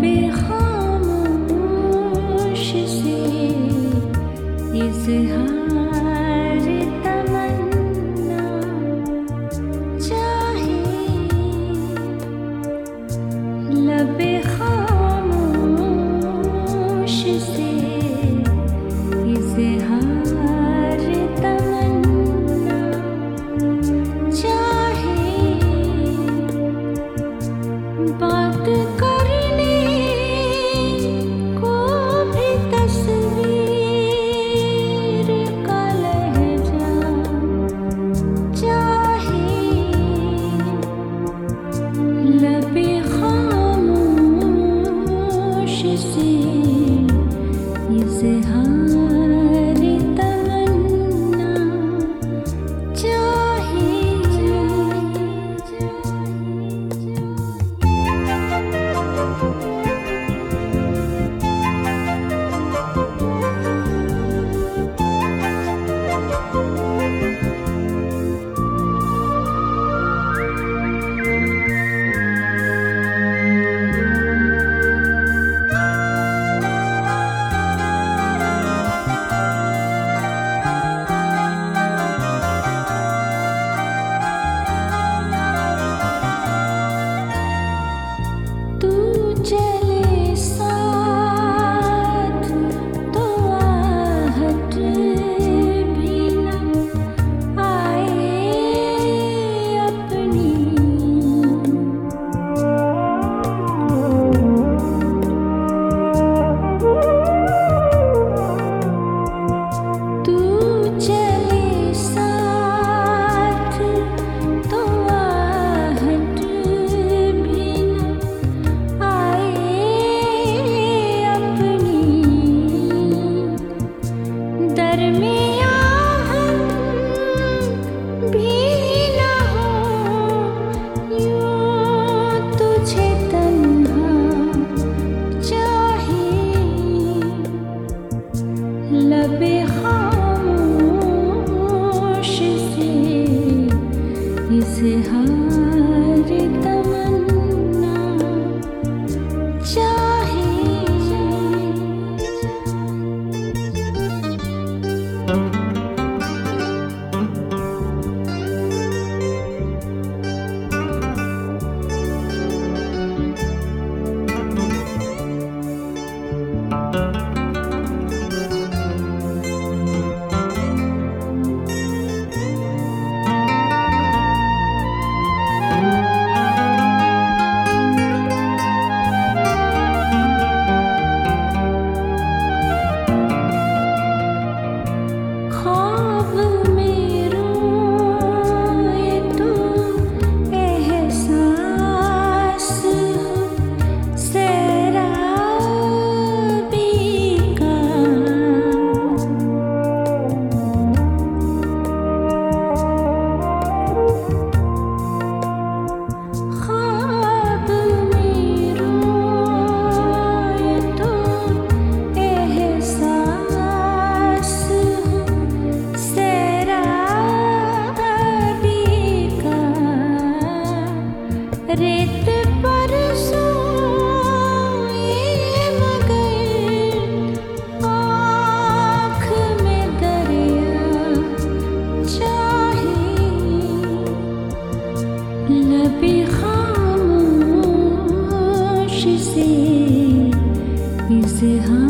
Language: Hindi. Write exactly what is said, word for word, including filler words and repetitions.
लबे खामोश से इज़हार तमन्ना चाहे, लबे खामोश से इज़हार तमन्ना चाहे, बात करने को भी तस्वीर का लहजा चाहे, लबे खामोश से इज़हार तमन्ना चाहे। तू चले साथ तो आहट भी न आए अपनी, तू चले साथ तो आहट भी न दरमियाँ हम भी न हो यूं तुझे तन्हा चाहे, लबे खामोश से इज़हार तमन्ना चाहे। ख्वाब में रोए तो एहसास हो सैराबी का, ख्वाब में रोए तो एहसास हो सैराबी का, रेत पर सोए मगर आँख में दरिया चाहे, लबे खामोश से इज़हार